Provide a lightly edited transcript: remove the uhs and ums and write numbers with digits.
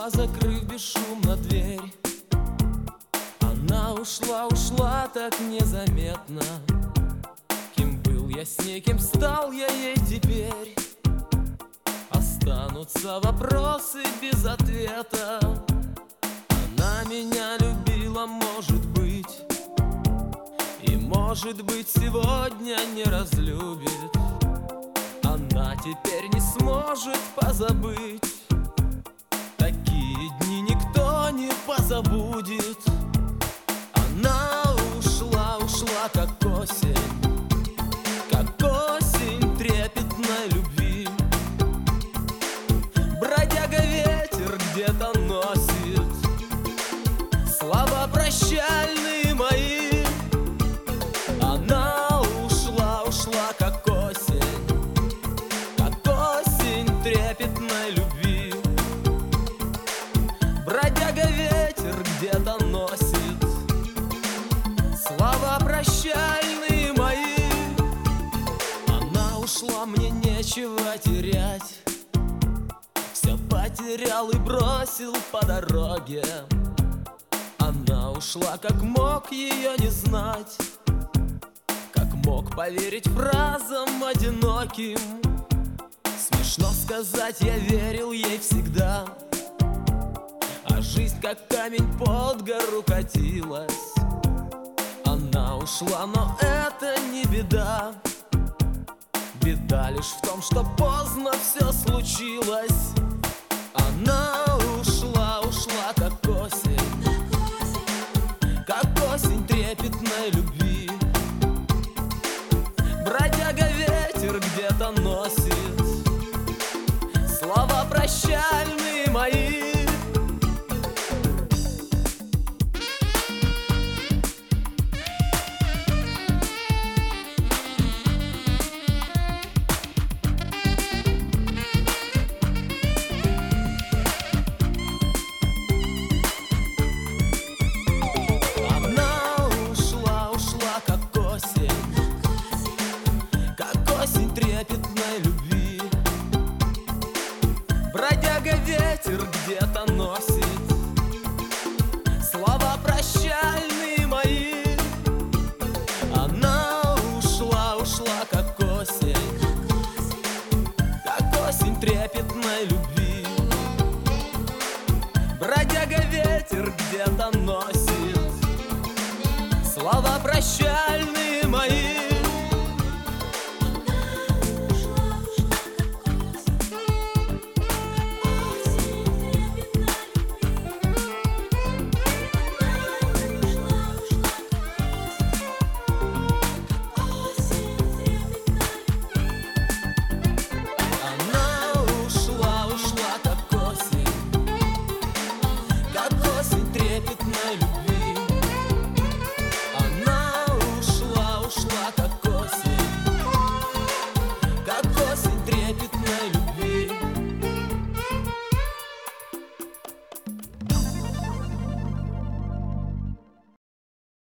ушла, закрыв бесшумно дверь. Она ушла, ушла так незаметно. Кем был я с ней, кем стал я ей теперь? Останутся вопросы без ответа. Она меня любила, может быть, и, может быть, сегодня не разлюбит. Она теперь не сможет позабыть. Такие дни никто не позабудет. Она ушла, ушла, как осень трепетной любви. Бродяга ветер где-то носит слова прощальные мои. Она ушла, ушла, как осень трепетной любви. Бродяга ветер где-то носит слова прощальные мои. Она ушла, мне нечего терять. Все потерял и бросил по дороге. Она ушла, как мог ее не знать, как мог поверить фразам одиноким. Смешно сказать, я верил ей всегда, а жизнь как камень под гору катилась. Она ушла, но это не беда. Беда лишь в том, что поздно все случилось. Она ушла, ушла, как осень трепетной любви. Бродяга ветер где-то носит слова прощальные мои. Трепетной любви. Бродяга ветер где-то носит слова прощальные мои. Она ушла, ушла, как осень трепетной любви. Бродяга ветер где-то носит слова прощальные.